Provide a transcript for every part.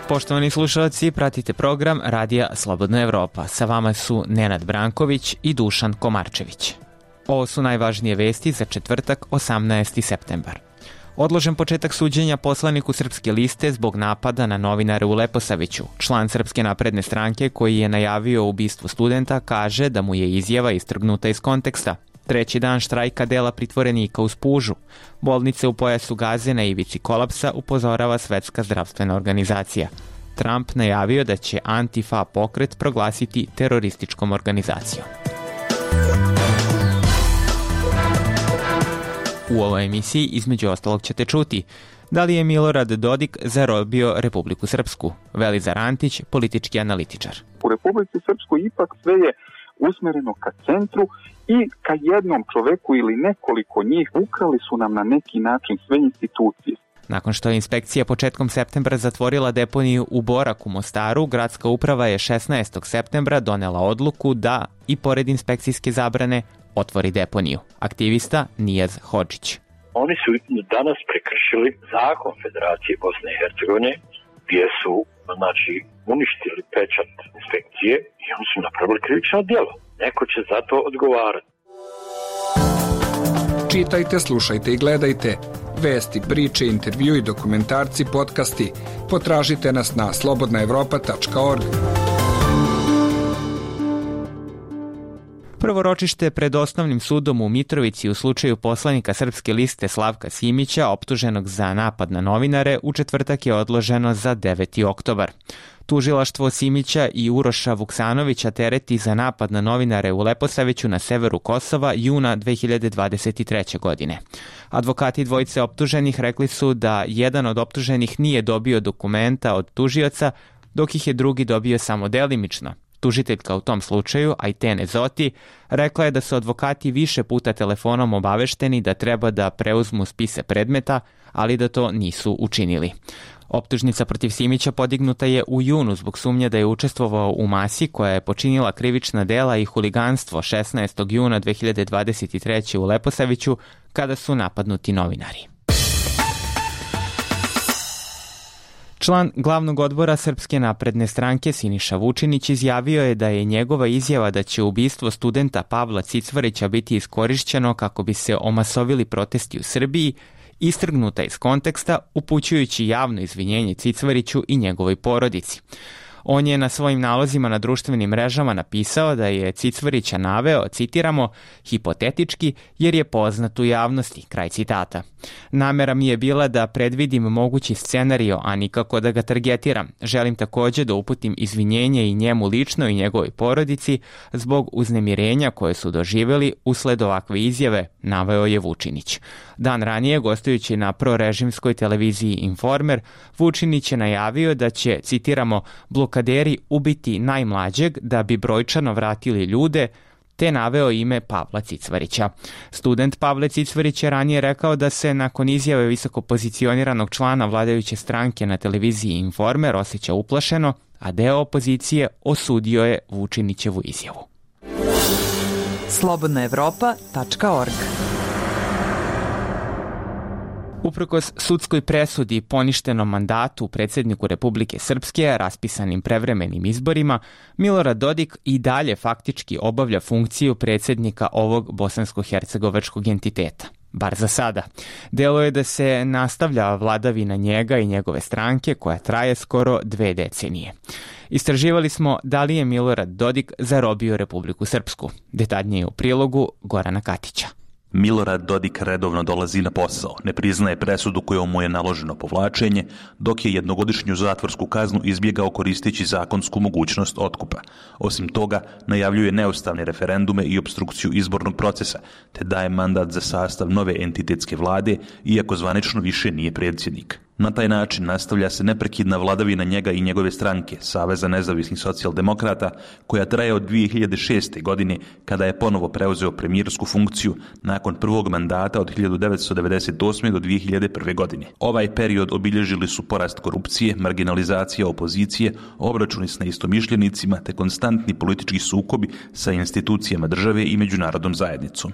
Poštovani slušalci, pratite program Radija Slobodna Evropa. Sa vama su Nenad Branković i Dušan Komarčević. Ovo su najvažnije vesti za četvrtak, 18. septembar. Odložen početak suđenja poslaniku Srpske liste zbog napada na novinare u Leposaviću. Član Srpske napredne stranke koji je najavio ubistvo studenta kaže da mu je izjava istrgnuta iz konteksta. Treći dan štrajka dela pritvorenika uz Pužu. Bolnice u pojasu Gaze na ivici kolapsa, upozorava Svetska zdravstvena organizacija. Trump najavio da će Antifa pokret proglasiti terorističkom organizacijom. U ovoj emisiji između ostalog ćete čuti da li je Milorad Dodik zarobio Republiku Srpsku. Velizar Antić, politički analitičar. U Republici Srpskoj ipak sve je usmereno ka centru i ka jednom čoveku ili nekoliko njih. Ukrali su nam na neki način sve institucije. Nakon što je inspekcija početkom septembra zatvorila deponiju u Borak u Mostaru, gradska uprava je 16. septembra donela odluku da, i pored inspekcijske zabrane, otvori deponiju. Aktivista Nijaz Hodžić. Oni su danas prekršili zakon Federacije Bosne i Hercegovine gdje su uništili pečat inspekcije i oni su napravili krivično djelo. Neko će za to odgovarati. Čitajte, slušajte i gledajte vesti, priče, intervju i dokumentarci, podcasti. Potražite nas na slobodnaevropa.org. Prvo ročište pred osnovnim sudom u Mitrovici u slučaju poslanika Srpske liste Slavka Simića, optuženog za napad na novinare, u četvrtak je odloženo za 9. oktobar. Tužilaštvo Simića i Uroša Vuksanovića tereti za napad na novinare u Leposaviću na severu Kosova juna 2023. godine. Advokati dvojice optuženih rekli su da jedan od optuženih nije dobio dokumenta od tužioca, dok ih je drugi dobio samo delimično. Tužiteljka u tom slučaju, Ajtene Zoti, rekla je da su advokati više puta telefonom obavešteni da treba da preuzmu spise predmeta, ali da to nisu učinili. Optužnica protiv Simića podignuta je u junu zbog sumnje da je učestvovao u masi koja je počinila krivična dela i huliganstvo 16. juna 2023. u Leposaviću kada su napadnuti novinari. Član glavnog odbora Srpske napredne stranke Siniša Vučinić izjavio je da je njegova izjava da će ubistvo studenta Pavla Cicvarića biti iskorišćeno kako bi se omasovili protesti u Srbiji istrgnuta iz konteksta, upućujući javno izvinjenje Cicvariću i njegovoj porodici. On je na svojim nalozima na društvenim mrežama napisao da je Cicvarića naveo, citiramo, hipotetički jer je poznat u javnosti, kraj citata. Namera mi je bila da predvidim mogući scenario, a nikako da ga targetiram. Želim također da uputim izvinjenje i njemu lično i njegovoj porodici zbog uznemirenja koje su doživjeli usled ovakve izjave, naveo je Vučinić. Dan ranije, gostujući na prorežimskoj televiziji Informer, Vučinić je najavio da će, citiramo, blokaderi ubiti najmlađeg da bi brojčano vratili ljude, te naveo ime Pavla Cicvarića. Student Pavle Cicvarić je ranije rekao da se nakon izjave visoko pozicioniranog člana vladajuće stranke na televiziji Informer osjeća uplašeno, a deo opozicije osudio je Vučinićevu izjavu. slobodnaevropa.org. Uprkos sudskoj presudi poništenom mandatu predsjedniku Republike Srpske, raspisanim prevremenim izborima, Milorad Dodik i dalje faktički obavlja funkciju predsjednika ovog bosansko-hercegovačkog entiteta. Bar za sada. Delo je da se nastavlja vladavina njega i njegove stranke koja traje skoro 2 decenije. Istraživali smo da li je Milorad Dodik zarobio Republiku Srpsku. Detaljnije u prilogu Gorana Katića. Milorad Dodik redovno dolazi na posao, ne priznaje presudu kojom mu je naloženo povlačenje, dok je jednogodišnju zatvorsku kaznu izbjegao koristeći zakonsku mogućnost otkupa. Osim toga, najavljuje neustavne referendume i opstrukciju izbornog procesa, te daje mandat za sastav nove entitetske vlade, iako zvanično više nije predsjednik. Na taj način nastavlja se neprekidna vladavina njega i njegove stranke, Saveza nezavisnih socijaldemokrata, koja traje od 2006. godine, kada je ponovo preuzeo premijersku funkciju nakon prvog mandata od 1998. do 2001. godine. Ovaj period obilježili su porast korupcije, marginalizacija opozicije, obračuni s neistomišljenicima te konstantni politički sukobi sa institucijama države i međunarodnom zajednicom.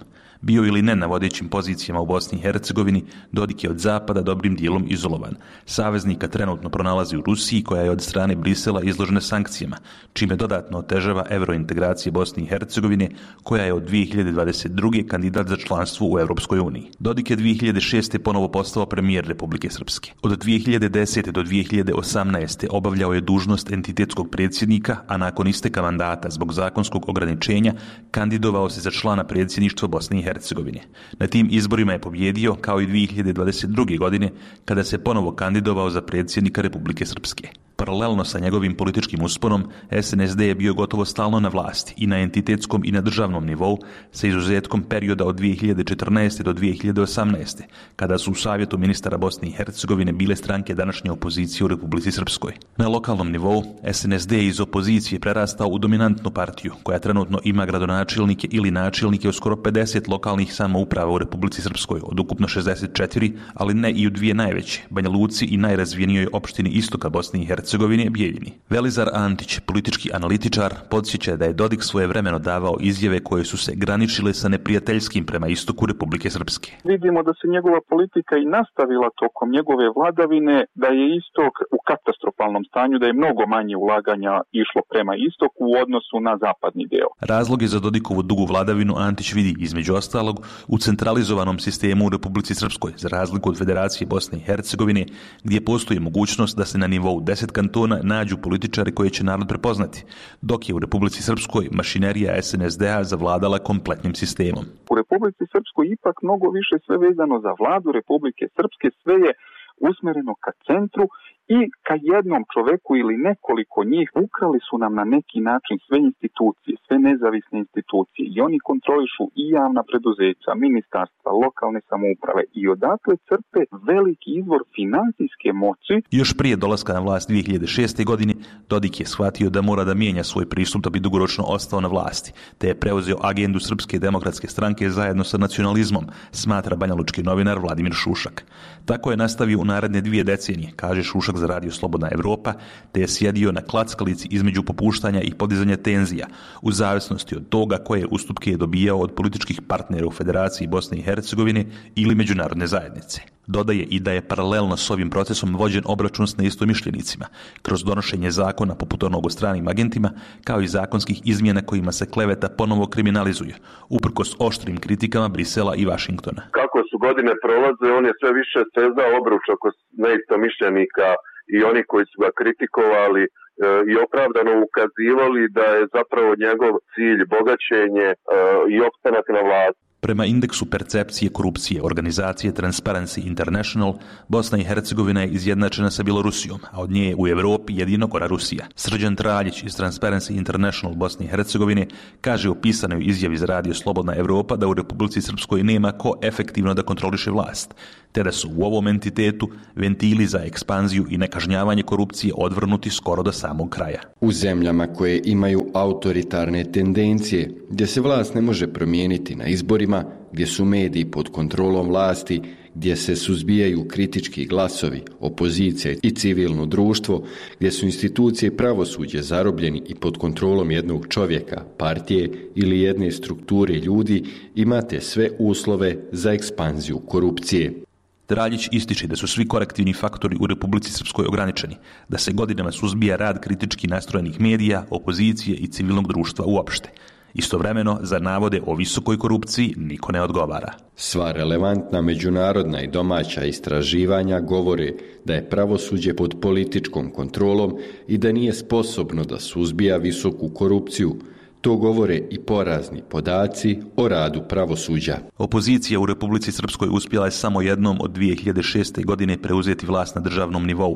Bio ili ne na vodećim pozicijama u Bosni i Hercegovini, Dodik je od zapada dobrim dijelom izolovan. Saveznika trenutno pronalazi u Rusiji, koja je od strane Brisela izložena sankcijama, čime dodatno otežava eurointegracije Bosne i Hercegovine, koja je od 2022. kandidat za članstvo u Europskoj uniji. Dodik je 2006. ponovo postao premijer Republike Srpske. Od 2010. do 2018. obavljao je dužnost entitetskog predsjednika, a nakon isteka mandata zbog zakonskog ograničenja kandidovao se za člana predsjedništva Bosne i Hercegovine. Na tim izborima je pobjedio, kao i 2022. godine, kada se ponovo kandidovao za predsjednika Republike Srpske. Paralelno sa njegovim političkim usponom, SNSD je bio gotovo stalno na vlasti i na entitetskom i na državnom nivou, sa izuzetkom perioda od 2014. do 2018. kada su u Savjetu ministara Bosne i Hercegovine bile stranke današnje opozicije u Republici Srpskoj. Na lokalnom nivou, SNSD je iz opozicije prerastao u dominantnu partiju, koja trenutno ima gradonačelnike ili načelnike u skoro 50 lokalnih samouprava u Republici Srpskoj, od ukupno 64, ali ne i u dvije najveće, Banja Luci i najrazvijenijoj opštini istoka Bosne i Hercegovine, Bijeljini. Velizar Antić, politički analitičar, podsjeća da je Dodik svojevremeno davao izjave koje su se graničile sa neprijateljskim prema istoku Republike Srpske. Vidimo da se njegova politika i nastavila tokom njegove vladavine, da je istok u katastrofalnom stanju, da je mnogo manje ulaganja išlo prema istoku u odnosu na zapadni deo. Razloge za Dodikovu dugu vladavinu Antić vidi, između ostalog, u centralizovanom sistemu u Republici Srpskoj, za razliku od Federacije Bosne i Hercegovine, gdje postoji mogućnost da se na nivou 10 kantona nađu političari koje će narod prepoznati, dok je u Republici Srpskoj mašinerija SNSD-a zavladala kompletnim sistemom. U Republici Srpskoj ipak mnogo više sve vezano za vladu Republike Srpske, sve je usmjereno ka centru i ka jednom čoveku ili nekoliko njih. Ukrali su nam na neki način sve institucije, sve nezavisne institucije i oni kontrolišu i javna preduzeća, ministarstva, lokalne samouprave i odatle crpe veliki izvor financijske moći. Još prije dolaska na vlast 2006. godine, Dodik je shvatio da mora da mijenja svoj pristup da bi dugoročno ostao na vlasti, te je preuzeo agendu Srpske demokratske stranke zajedno sa nacionalizmom, smatra banjalučki novinar Vladimir Šušak. Tako je nastavio u naredne 2 decenije, kaže Šušak za radio Slobodna Evropa, te je sjedio na klackalici između popuštanja i podizanja tenzija, u zavisnosti od toga koje ustupke je dobijao od političkih partnera u Federaciji Bosne i Hercegovine ili međunarodne zajednice. Dodaje i da je paralelno s ovim procesom vođen obračun s neistomišljenicima, kroz donošenje zakona poput onog o stranim agentima, kao i zakonskih izmjena kojima se kleveta ponovo kriminalizuje, uprkos oštrim kritikama Brisela i Vašingtona. Kako su godine prolaze, on je sve više stezao obruč oko neistomišljenika i oni koji su ga kritikovali i opravdano ukazivali da je zapravo njegov cilj bogaćenje i opstanak na vlasti. Prema indeksu percepcije korupcije organizacije Transparency International, Bosna i Hercegovina je izjednačena sa Bjelorusijom, a od nje je u Evropi jedino gora Rusija. Srđan Traljić iz Transparency International Bosne i Hercegovine kaže u pisanoj izjavi za radio Slobodna Evropa da u Republici Srpskoj nema ko efektivno da kontroliše vlast, te da su u ovom entitetu ventili za ekspanziju i nekažnjavanje korupcije odvrnuti skoro do samog kraja. U zemljama koje imaju autoritarne tendencije, gdje se vlast ne može promijeniti na izborima, gdje su mediji pod kontrolom vlasti, gdje se suzbijaju kritički glasovi, opozicija i civilno društvo, gdje su institucije i pravosuđe zarobljeni i pod kontrolom jednog čovjeka, partije ili jedne strukture ljudi, imate sve uslove za ekspanziju korupcije. Traljić ističe da su svi korektivni faktori u Republici Srpskoj ograničeni, da se godinama suzbija rad kritički nastrojenih medija, opozicije i civilnog društva uopšte. Istovremeno, za navode o visokoj korupciji niko ne odgovara. Sva relevantna međunarodna i domaća istraživanja govore da je pravosuđe pod političkom kontrolom i da nije sposobno da suzbija visoku korupciju. To govore i porazni podaci o radu pravosuđa. Opozicija u Republici Srpskoj uspjela je samo jednom od 2006. godine preuzeti vlast na državnom nivou,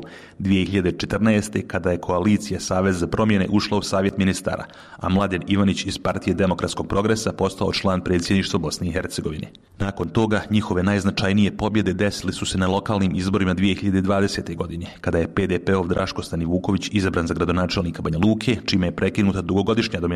2014. kada je koalicija Savez za promjene ušla u Savjet ministara, a Mladen Ivanić iz Partije demokratskog progresa postao član predsjedništva Bosne i Hercegovine. Nakon toga, njihove najznačajnije pobjede desili su se na lokalnim izborima 2020. godine, kada je PDP-ov Draško Stanivuković izabran za gradonačelnika Banja Luke, čime je prekinuta dugogodišnja dominacija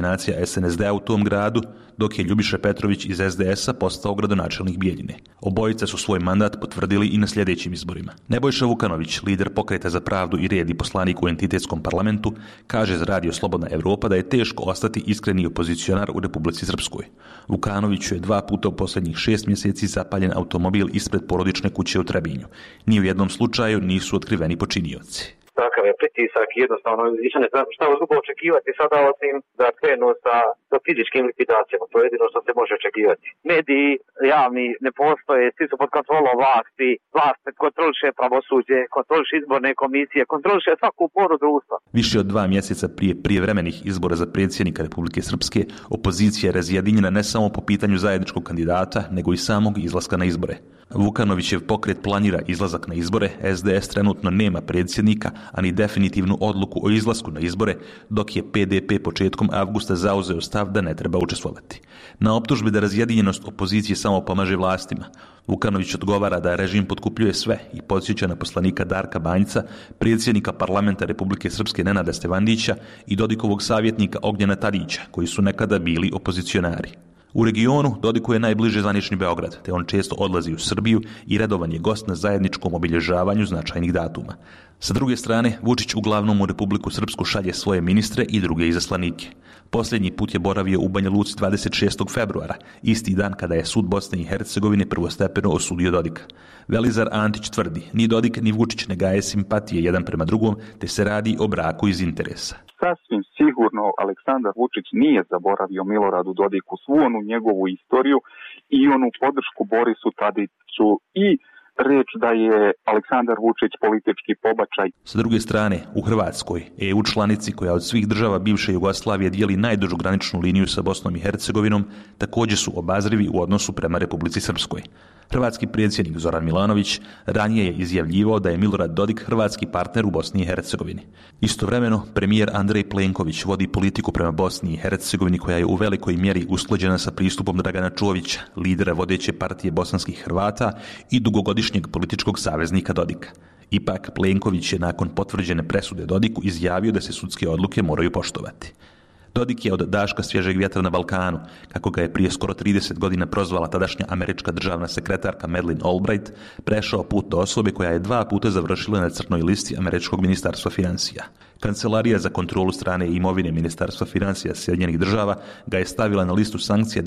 SNSD-a u tom gradu, dok je Ljubiša Petrović iz SDS-a postao gradonačelnik Bijeljine. Obojica su svoj mandat potvrdili i na sljedećim izborima. Nebojša Vukanović, lider Pokreta za pravdu i red i poslanik u entitetskom parlamentu, kaže za Radio Slobodna Evropa da je teško ostati iskreni opozicionar u Republici Srpskoj. Vukanoviću je 2 puta u posljednjih 6 mjeseci zapaljen automobil ispred porodične kuće u Trebinju. Ni u jednom slučaju nisu otkriveni počinioci. Takav je pritisak, jednostavno više ne znam šta drugo očekivati sada osim da krenu sa fizičkim likvidacijama, to je jedino što se može očekivati. Mediji javni ne postoje, svi su pod kontrolom vlasti, vlast kontroliše pravosuđe, kontroliše izborne komisije, kontroliše svaku poru društva. Više od 2 mjeseca prije prijevremenih izbora za predsjednika Republike Srpske, opozicija je razjedinjena ne samo po pitanju zajedničkog kandidata, nego i samog izlaska na izbore. Vukanovićev pokret planira izlazak na izbore, SDS trenutno nema predsjednika, ani definitivnu odluku o izlasku na izbore, dok je PDP početkom avgusta zauzeo stav da ne treba učestvovati. Na optužbe da razjedinjenost opozicije samo pomaže vlastima, Vukanović odgovara da režim potkupljuje sve i podsjeća na poslanika Darka Banjca, predsjednika parlamenta Republike Srpske Nenada Stevandića i Dodikovog savjetnika Ognjena Tadića, koji su nekada bili opozicionari. U regionu Dodiku je najbliže zvanični Beograd, te on često odlazi u Srbiju i redovan je gost na zajedničkom obilježavanju značajnih datuma. Sa druge strane, Vučić uglavnom u Republiku Srpsku šalje svoje ministre i druge izaslanike. Posljednji put je boravio u Banja Luci 26. februara, isti dan kada je sud Bosne i Hercegovine prvostepeno osudio Dodika. Velizar Antić tvrdi, ni Dodik ni Vučić ne gaje simpatije jedan prema drugom, te se radi o braku iz interesa. Sasvim sigurno Aleksandar Vučić nije zaboravio Miloradu Dodiku svu onu njegovu istoriju i onu podršku Borisu Tadiću i reč da je Aleksandar Vučić politički pobačaj. Sa druge strane, u Hrvatskoj, EU članici koja od svih država bivše Jugoslavije dijeli najdužu graničnu liniju sa Bosnom i Hercegovinom, također su obazrivi u odnosu prema Republici Srpskoj. Hrvatski predsjednik Zoran Milanović ranije je izjavljivao da je Milorad Dodik hrvatski partner u Bosni i Hercegovini. Istovremeno, premijer Andrej Plenković vodi politiku prema Bosni i Hercegovini koja je u velikoj mjeri usklađena sa pristupom Dragana Čovića, lidera vodeće partije bosanskih Hrvata i dugogodišnjeg političkog saveznika Dodika. Ipak, Plenković je nakon potvrđene presude Dodiku izjavio da se sudske odluke moraju poštovati. Dodik je od daška svježeg vjetra na Balkanu, kako ga je prije skoro 30 godina prozvala tadašnja američka državna sekretarka Madeleine Albright, prešao put do osobe koja je 2 puta završila na crnoj listi američkog ministarstva financija. Kancelarija za kontrolu strane imovine Ministarstva financija Sjedinjenih država ga je stavila na listu sankcija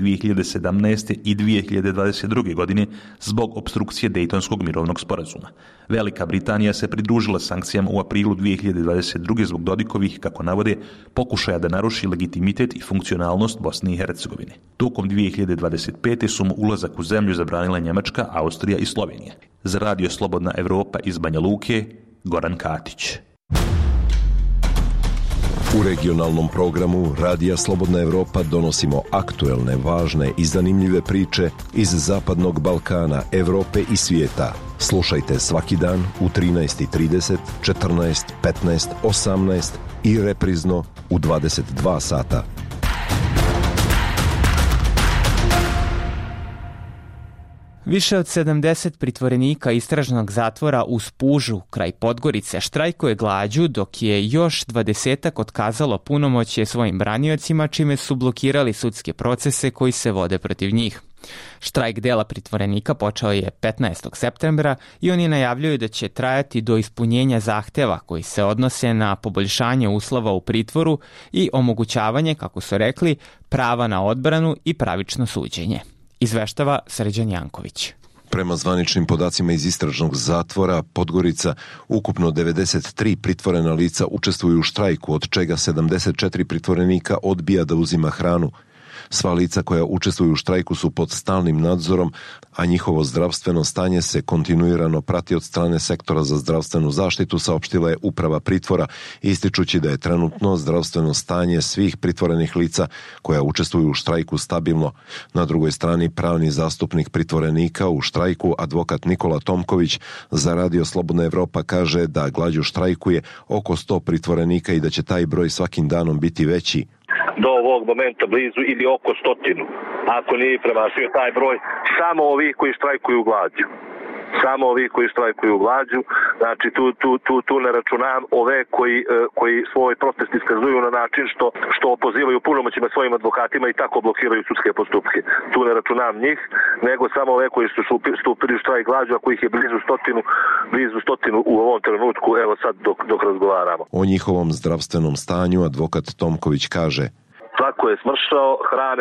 2017. i 2022. godine zbog opstrukcije Dejtonskog mirovnog sporazuma. Velika Britanija se pridružila sankcijama u aprilu 2022. zbog Dodikovih, kako navode, pokušaja da naruši legitimitet i funkcionalnost Bosne i Hercegovine. Tokom 2025. su mu ulazak u zemlju zabranila Njemačka, Austrija i Slovenija. Za Radio Slobodna Evropa iz Banja Luke, Goran Katić. U regionalnom programu Radija Slobodna Evropa donosimo aktuelne, važne i zanimljive priče iz Zapadnog Balkana, Evrope i svijeta. Slušajte svaki dan u 13:30, 14, 15, 18 i reprizno u 22 sata. Više od 70 pritvorenika istražnog zatvora u Spužu, kraj Podgorice, štrajkuje glađu, dok je još 20-ak otkazalo punomoćje svojim braniocima, čime su blokirali sudske procese koji se vode protiv njih. Štrajk dela pritvorenika počeo je 15. septembra i oni najavljuju da će trajati do ispunjenja zahteva koji se odnose na poboljšanje uslova u pritvoru i omogućavanje, kako su rekli, prava na odbranu i pravično suđenje. Izveštava Srđan Janković. Prema zvaničnim podacima iz istražnog zatvora Podgorica, ukupno 93 pritvorena lica učestvuju u štrajku, od čega 74 pritvorenika odbija da uzima hranu. Sva lica koja učestvuju u štrajku su pod stalnim nadzorom, a njihovo zdravstveno stanje se kontinuirano prati od strane sektora za zdravstvenu zaštitu, saopštila je uprava pritvora, ističući da je trenutno zdravstveno stanje svih pritvorenih lica koja učestvuju u štrajku stabilno. Na drugoj strani pravni zastupnik pritvorenika u štrajku, advokat Nikola Tomković, za Radio Slobodna Evropa kaže da glađu štrajkuje oko 100 pritvorenika i da će taj broj svakim danom biti veći. Do ovog momenta blizu ili oko 100, ako nije premašio taj broj, samo ovih koji štrajkuju glađu. samo ovi koji štrajkuju glađu, znači tu ne računam ove koji svoj protest iskazuju na način što opozivaju punomoćima svojim advokatima i tako blokiraju sudske postupke. Tu ne računam njih, nego samo ove koji su stupili u štrajk glađu, a kojih je blizu stotinu u ovom trenutku, evo sad dok razgovaramo. O njihovom zdravstvenom stanju advokat Tomković kaže: svako je smršao, hrane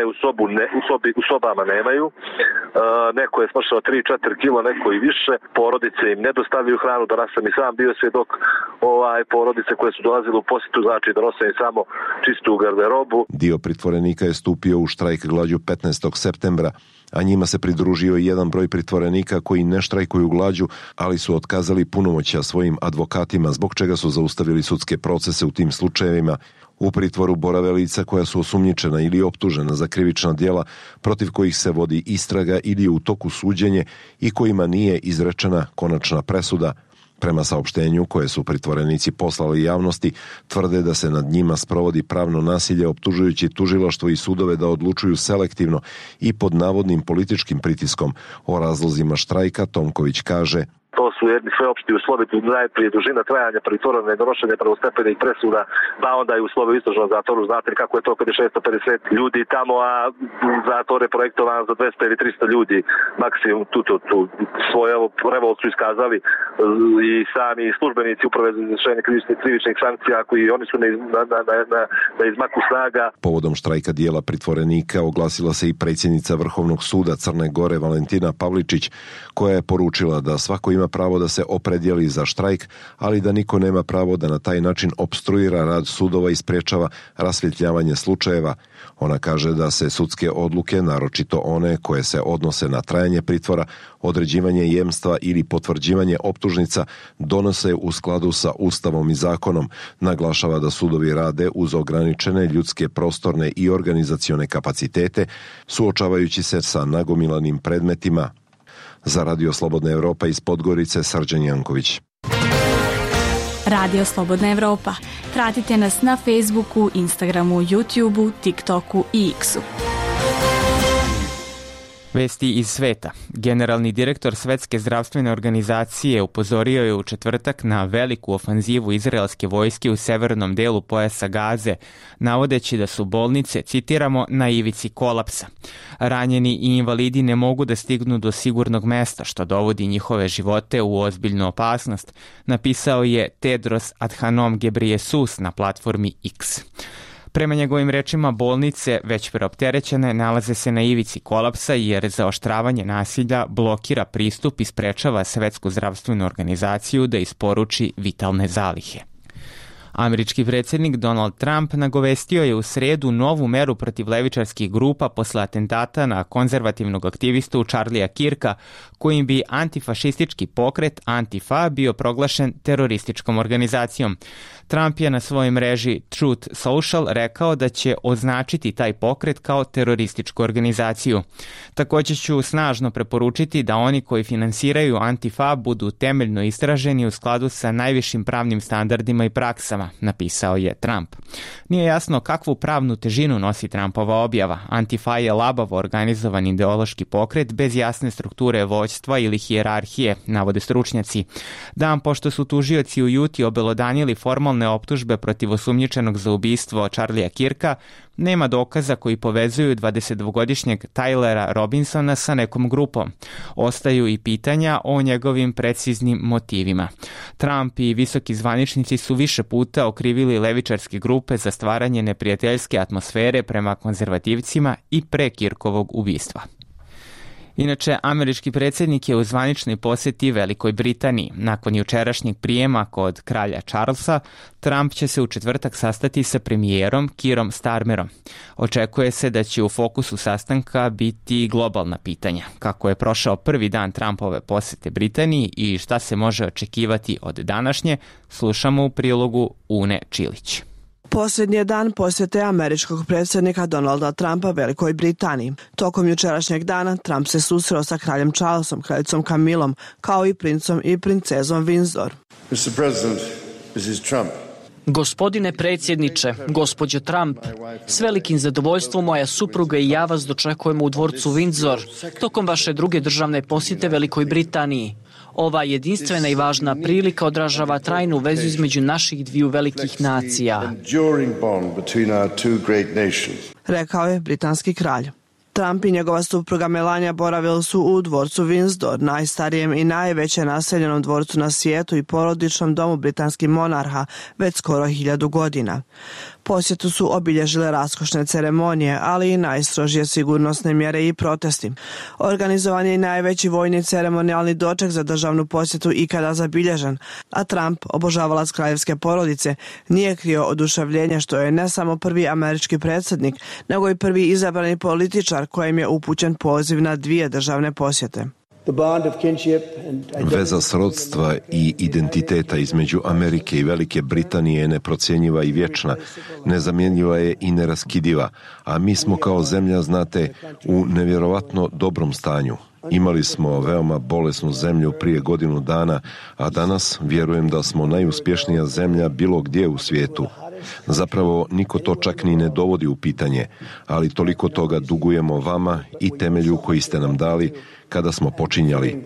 u sobama nemaju, neko je smršao 3-4 kilo, neko i više, porodice im ne dostavljaju hranu, danas sam i sam bio svjedok porodice koje su dolazile u posjetu, znači da nose im samo čistu garderobu. Dio pritvorenika je stupio u štrajk glađu 15. septembra, a njima se pridružio i jedan broj pritvorenika koji ne štrajkuju glađu, ali su otkazali punomoćja svojim advokatima, zbog čega su zaustavili sudske procese u tim slučajevima. U pritvoru borave lica koja su osumnjičena ili optužena za krivična djela protiv kojih se vodi istraga ili je u toku suđenje i kojima nije izrečena konačna presuda. Prema saopštenju koje su pritvorenici poslali javnosti, tvrde da se nad njima sprovodi pravno nasilje, optužujući tužilaštvo i sudove da odlučuju selektivno i pod navodnim političkim pritiskom. O razlozima štrajka Tomković kaže: to su jedni sveopšti uslovi, najprije dužina trajanja pritvora, nedonošenje prvostepenih presuda, pa onda i uslovi u istražnom zatvoru. Znate kako je to kad je 650 ljudi tamo, a zatvor je projektovan za 200 ili 300 ljudi maksimum. Tu svoje revolt su iskazali i sami službenici uprave za izvršenje krivičnih sankcija, koji oni su na izmaku snaga. Povodom štrajka dijela pritvorenika oglasila se i predsjednica Vrhovnog suda Crne Gore Valentina Pavličić, koja je poručila da svako ima pravo da se opredijeli za štrajk, ali da niko nema pravo da na taj način opstruira rad sudova i sprečava rasvjetljavanje slučajeva. Ona kaže da se sudske odluke, naročito one koje se odnose na trajanje pritvora, određivanje jemstva ili potvrđivanje optužnica, donose u skladu sa Ustavom i zakonom. Naglašava da sudovi rade uz ograničene ljudske, prostorne i organizacione kapacitete, suočavajući se sa nagomilanim predmetima. Za Radio Slobodna Evropa iz Podgorice, Srđan Janković. Radio Slobodna Evropa. Pratite nas na Facebooku, Instagramu, YouTubeu, TikToku i X-u. Vesti iz sveta. Generalni direktor Svetske zdravstvene organizacije upozorio je u četvrtak na veliku ofanzivu izraelske vojske u severnom delu pojasa Gaze, navodeći da su bolnice, citiramo, na ivici kolapsa. Ranjeni i invalidi ne mogu da stignu do sigurnog mesta, što dovodi njihove živote u ozbiljnu opasnost, napisao je Tedros Adhanom Ghebreyesus na platformi X. Prema njegovim rečima, bolnice, već preopterećene, nalaze se na ivici kolapsa jer zaoštravanje nasilja blokira pristup i sprečava Svetsku zdravstvenu organizaciju da isporuči vitalne zalihe. Američki predsjednik Donald Trump nagovestio je u sredu novu meru protiv levičarskih grupa posle atentata na konzervativnog aktivistu Charlija Kirka, kojim bi antifašistički pokret Antifa bio proglašen terorističkom organizacijom. Trump je na svojoj mreži Truth Social rekao da će označiti taj pokret kao terorističku organizaciju. Također ću snažno preporučiti da oni koji finansiraju Antifa budu temeljno istraženi u skladu sa najvišim pravnim standardima i praksama, napisao je Trump. Nije jasno kakvu pravnu težinu nosi Trumpova objava. Antifa je labavo organizovan ideološki pokret bez jasne strukture vođstva ili hijerarhije, navode stručnjaci. Dan pošto su tužioci u Juti obelodanili formalne optužbe protiv osumnjičenog za ubistvo Charlija Kirka, nema dokaza koji povezuju 22-godišnjeg Tylera Robinsona sa nekom grupom. Ostaju i pitanja o njegovim preciznim motivima. Trump i visoki zvaničnici su više puta okrivili levičarske grupe za stvaranje neprijateljske atmosfere prema konzervativcima i pre Kirkovog ubistva. Inače, američki predsjednik je u zvaničnoj posjeti Velikoj Britaniji. Nakon jučerašnjeg prijema kod kralja Charlesa, Trump će se u četvrtak sastati sa premijerom Keerom Starmerom. Očekuje se da će u fokusu sastanka biti globalna pitanja. Kako je prošao prvi dan Trumpove posjete Britaniji i šta se može očekivati od današnje, slušamo u prilogu Une Čilić. Posljednji je dan posjete američkog predsjednika Donalda Trumpa Velikoj Britaniji. Tokom jučerašnjeg dana Trump se susreo sa kraljem Charlesom, kraljicom Camillom, kao i princom i princezom Windsor. Mr. President, Mrs. Trump. Gospodine predsjedniče, gospođo Trump, s velikim zadovoljstvom moja supruga i ja vas dočekujemo u dvorcu Windsor tokom vaše druge državne posjete Velikoj Britaniji. Ova jedinstvena i važna prilika odražava trajnu vezu između naših dviju velikih nacija. Rekao je britanski kralj. Trump i njegova supruga Melania boravili su u dvorcu Windsor, najstarijem i najveće naseljenom dvorcu na svijetu i porodičnom domu britanskih monarha već skoro 1000 godina. Posjetu su obilježile raskošne ceremonije, ali i najstrožije sigurnosne mjere i protesti. Organizovan je i najveći vojni ceremonijalni doček za državnu posjetu ikada zabilježen, a Trump, obožavalac kraljevske porodice, nije krio oduševljenje što je ne samo prvi američki predsjednik, nego i prvi izabrani političar kojem je upućen poziv na 2 državne posjete. Veza srodstva i identiteta između Amerike i Velike Britanije je neprocjenjiva i vječna, nezamjenjiva je i neraskidiva, a mi smo kao zemlja, znate, u nevjerovatno dobrom stanju. Imali smo veoma bolesnu zemlju prije godinu dana, a danas vjerujem da smo najuspješnija zemlja bilo gdje u svijetu. Zapravo niko to čak ni ne dovodi u pitanje, ali toliko toga dugujemo vama i temelju koji ste nam dali kada smo počinjali.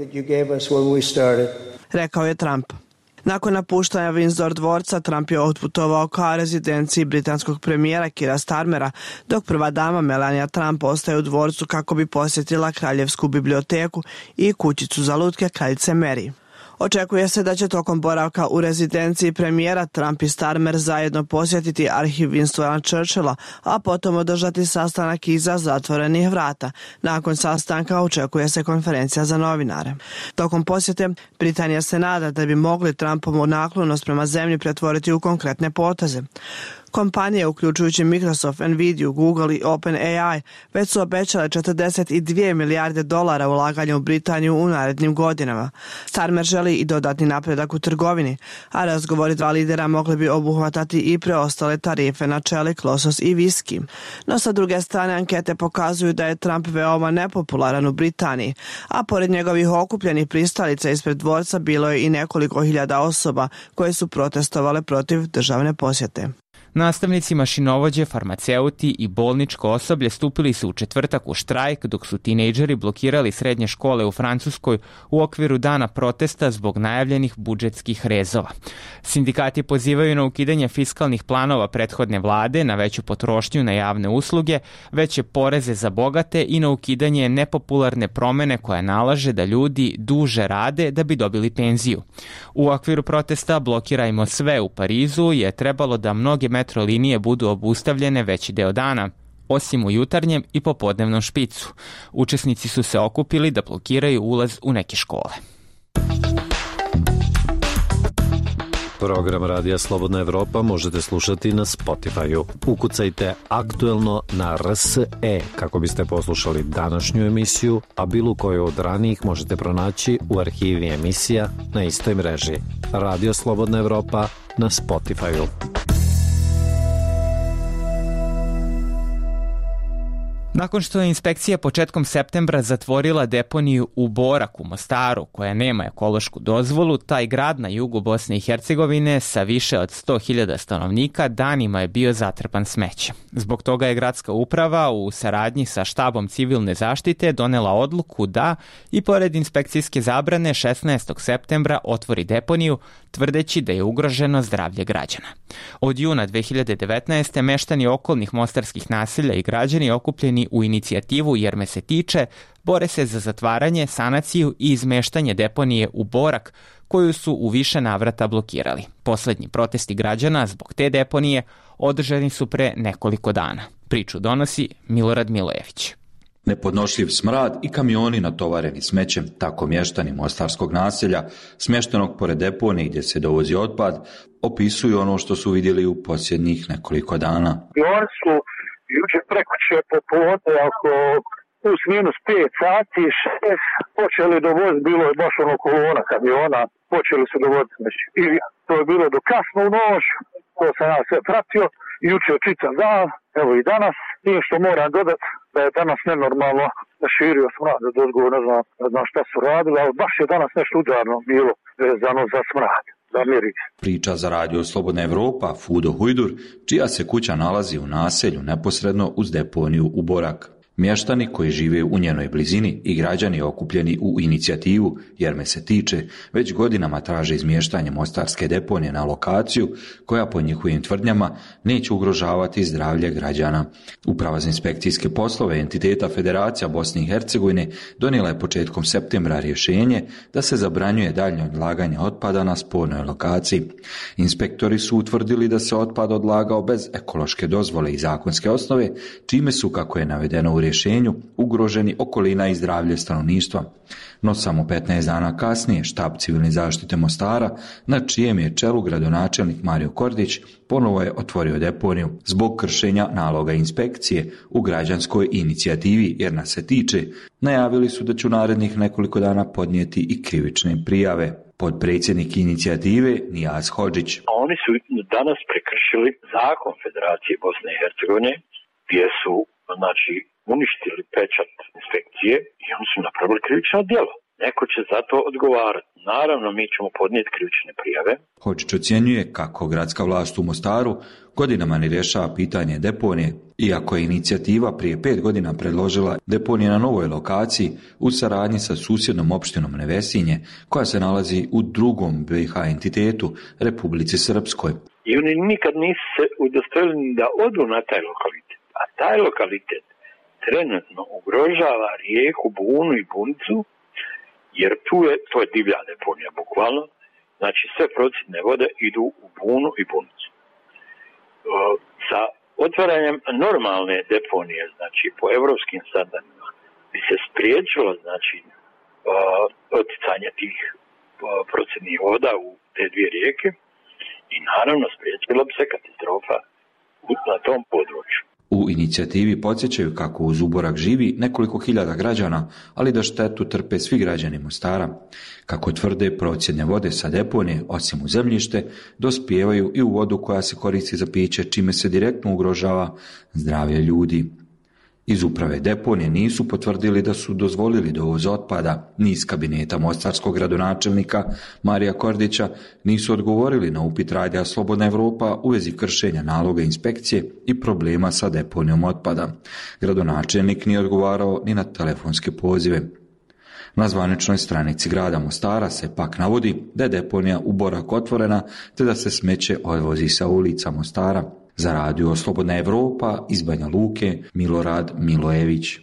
Rekao je Trump. Nakon napuštanja Windsor dvorca, Trump je otputovao ka rezidenciji britanskog premijera Keira Starmera, dok prva dama Melania Trump ostaje u dvorcu kako bi posjetila kraljevsku biblioteku i kućicu za lutke kraljice Mary. Očekuje se da će tokom boravka u rezidenciji premijera Trump i Starmer zajedno posjetiti arhiv Winstona Churchilla, a potom održati sastanak iza zatvorenih vrata. Nakon sastanka očekuje se konferencija za novinare. Tokom posjete Britanija se nada da bi mogli Trumpovu naklonost prema zemlji pretvoriti u konkretne poteze. Kompanije, uključujući Microsoft, Nvidia, Google i OpenAI, već su obećale $42 milijarde ulaganja u Britaniju u narednim godinama. Starmer želi i dodatni napredak u trgovini, a razgovori 2 lidera mogli bi obuhvatati i preostale tarife na čelik, losos i viski. No sa druge strane, ankete pokazuju da je Trump veoma nepopularan u Britaniji, a pored njegovih okupljenih pristalica ispred dvorca bilo je i nekoliko hiljada osoba koje su protestovale protiv državne posjete. Nastavnici, mašinovođe, farmaceuti i bolničko osoblje stupili su u četvrtak u štrajk, dok su tinejdžeri blokirali srednje škole u Francuskoj u okviru dana protesta zbog najavljenih budžetskih rezova. Sindikati pozivaju na ukidanje fiskalnih planova prethodne vlade, na veću potrošnju na javne usluge, veće poreze za bogate i na ukidanje nepopularne promene koja nalaže da ljudi duže rade da bi dobili penziju. U okviru protesta Blokirajmo sve u Parizu je trebalo da mnoge metro linije budu obustavljene veći deo dana, osim u jutarnjem i popodnevnom špicu. Učesnici su se okupili da blokiraju ulaz u neke škole. Program Radija Slobodna Evropa možete slušati na Spotify-u. Ukucajte Aktuelno na RSE kako biste poslušali današnju emisiju, a bilo koju od ranijih možete pronaći u arhivi emisija na istoj mreži. Radio Slobodna Evropa na Spotify-u. Nakon što je inspekcija početkom septembra zatvorila deponiju u Boraku, Mostaru, koja nema ekološku dozvolu, taj grad na jugu Bosne i Hercegovine sa više od 100.000 stanovnika danima je bio zatrpan smećem. Zbog toga je gradska uprava u saradnji sa štabom civilne zaštite donela odluku da i pored inspekcijske zabrane 16. septembra otvori deponiju, tvrdeći da je ugroženo zdravlje građana. Od juna 2019. meštani okolnih mostarskih naselja i građani okupljeni u inicijativu Jer me se tiče bore se za zatvaranje, sanaciju i izmeštanje deponije u Borak, koju su u više navrata blokirali. Poslednji protesti građana zbog te deponije održani su pre nekoliko dana. Priču donosi Milorad Milojević. Nepodnošljiv smrad i kamioni natovareni smećem, tako mještani mostarskog naselja, smještenog pored deponije gdje se dovozi otpad, opisuju ono što su vidjeli u posljednjih nekoliko dana. Oni su jučer prekuće popodne, ako plus minus 5 sati, 6, počeli dovoziti, bilo je baš ono kolona kamiona, počeli su dovoziti smeće. I to je bilo do kasno u noć, to sam ja sve pratio, jučer čitam dan, evo i danas, tim što moram dodati da je danas nenormalno širio smrad od odgovor, ne znam šta su radili, ali baš je danas nešto udarno bilo vezano za smrad. Priča za Radio Slobodna Evropa Fudo Hujdur, čija se kuća nalazi u naselju neposredno uz deponiju u Borak. Mještani koji žive u njenoj blizini i građani okupljeni u inicijativu Jer me se tiče, već godinama traže izmještanje mostarske deponije na lokaciju koja po njihovim tvrdnjama neće ugrožavati zdravlje građana. Uprava za inspekcijske poslove entiteta Federacija Bosne i Hercegovine donijela je početkom septembra rješenje da se zabranjuje daljnje odlaganje otpada na spornoj lokaciji. Inspektori su utvrdili da se otpad odlagao bez ekološke dozvole i zakonske osnove, čime su, kako je navedeno u rješenju, ugroženi okolina i zdravlje stanovništva. No samo 15 dana kasnije štab civilne zaštite Mostara, na čijem je čelu gradonačelnik Mario Kordić, ponovo je otvorio deponiju zbog kršenja naloga inspekcije u građanskoj inicijativi Jer nas se tiče. Najavili su da će u narednih nekoliko dana podnijeti i krivične prijave. Podpredsjednik inicijative Nijaz Hodžić. Oni su danas prekršili zakon Federacije Bosne i Hercegovine gdje su uništili pečat inspekcije i oni su napravili krivično djelo. Neko će za to odgovarati. Naravno, mi ćemo podnijeti krivične prijave. Hodžić ocjenjuje kako gradska vlast u Mostaru godinama ne rješava pitanje deponije, iako je inicijativa prije 5 godina predložila deponije na novoj lokaciji u saradnji sa susjednom opštinom Nevesinje, koja se nalazi u drugom BiH entitetu, Republici Srpskoj. I oni nikad nisu se udostojili da odu na taj lokalitet. A taj lokalitet trenutno ugrožava rijeku Bunu i Bunicu, jer to je divlja deponija, bukvalno. Znači, sve procjedne vode idu u Bunu i Bunicu. Sa otvaranjem normalne deponije, znači po evropskim standardima, bi se spriječilo, znači, oticanje tih procjednih voda u te dvije rijeke i naravno spriječilo bi se katastrofa na tom području. U inicijativi podsjećaju kako uz Uborak živi nekoliko hiljada građana, ali da štetu trpe svi građani Mostara. Kako tvrde, procjedne vode sa deponije, osim u zemljište, dospijevaju i u vodu koja se koristi za piće, čime se direktno ugrožava zdravlje ljudi. Iz uprave deponije nisu potvrdili da su dozvolili dovoz otpada, ni iz kabineta mostarskog gradonačelnika Marija Kordića nisu odgovorili na upit radija Slobodna Evropa u vezi kršenja naloga inspekcije i problema sa deponijom otpada. Gradonačelnik nije odgovarao ni na telefonske pozive. Na zvaničnoj stranici grada Mostara se pak navodi da je deponija Uborak otvorena te da se smeće odvozi sa ulica Mostara. Za radio Slobodna Evropa iz Banja Luke, Milorad Milojević.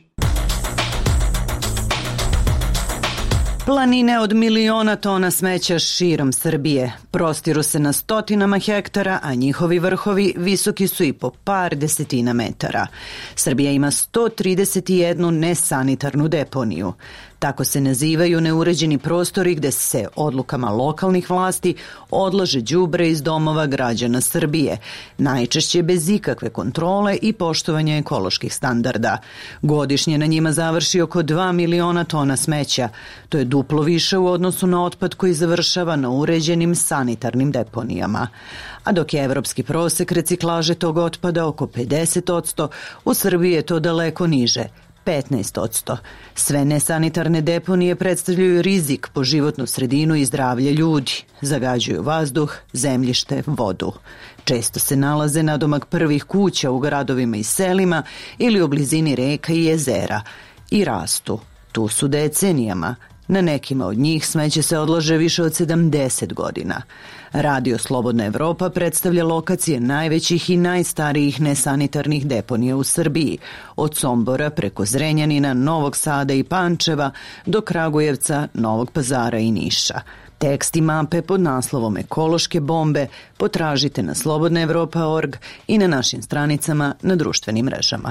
Planine od miliona tona smeća širom Srbije prostiru se na stotinama hektara, a njihovi vrhovi visoki su i po par desetina metara. Srbija ima 131 nesanitarnu deponiju. Tako se nazivaju neuređeni prostori gde se odlukama lokalnih vlasti odlaže đubre iz domova građana Srbije, najčešće bez ikakve kontrole i poštovanja ekoloških standarda. Godišnje na njima završi oko 2 miliona tona smeća. To je duplo više u odnosu na otpad koji završava na uređenim sanitarnim deponijama. A dok je evropski prosek reciklaže tog otpada oko 50%, u Srbiji je to daleko niže, 15%. Sve nesanitarne deponije predstavljaju rizik po životnu sredinu i zdravlje ljudi. Zagađuju vazduh, zemljište, vodu. Često se nalaze nadomak prvih kuća u gradovima i selima ili u blizini reka i jezera. I rastu. Tu su decenijama. Na nekima od njih smeće se odlaže više od 70 godina. Radio Slobodna Evropa predstavlja lokacije najvećih i najstarijih nesanitarnih deponija u Srbiji, od Sombora preko Zrenjanina, Novog Sada i Pančeva do Kragujevca, Novog Pazara i Niša. Tekst i mape pod naslovom Ekološke bombe potražite na slobodnaevropa.org i na našim stranicama na društvenim mrežama.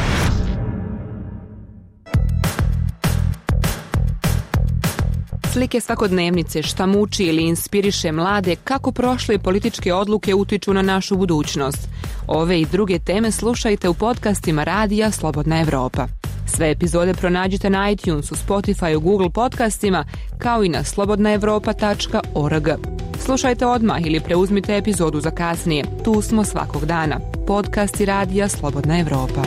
Slike svakodnevnice, šta muči ili inspiriše mlade, kako prošle političke odluke utiču na našu budućnost. Ove i druge teme slušajte u podcastima radija Slobodna Evropa. Sve epizode pronađite na iTunesu, Spotifyu, Google podcastima, kao i na slobodnaevropa.org. Slušajte odmah ili preuzmite epizodu za kasnije. Tu smo svakog dana. Podcasti radija Slobodna Evropa.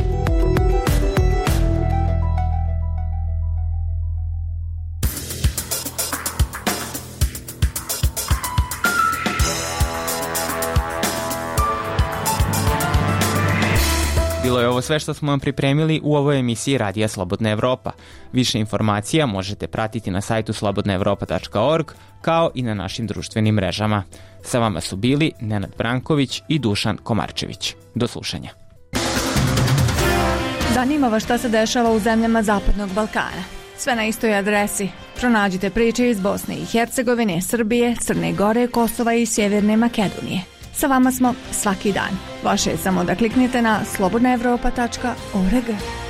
Bilo Bilo je ovo sve što smo vam pripremili u ovoj emisiji Radija Slobodna Evropa. Više informacija možete pratiti na sajtu slobodnaevropa.org kao i na našim društvenim mrežama. Sa vama su bili Nenad Branković i Dušan Komarčević. Do slušanja. Zanima vas šta se dešava u zemljama Zapadnog Balkana? Sve na istoj adresi. Pronađite priče iz Bosne i Hercegovine, Srbije, Crne Gore, Kosova i Sjeverne Makedonije. Sa vama smo svaki dan. Vaše je samo da kliknete na slobodnaevropa.org.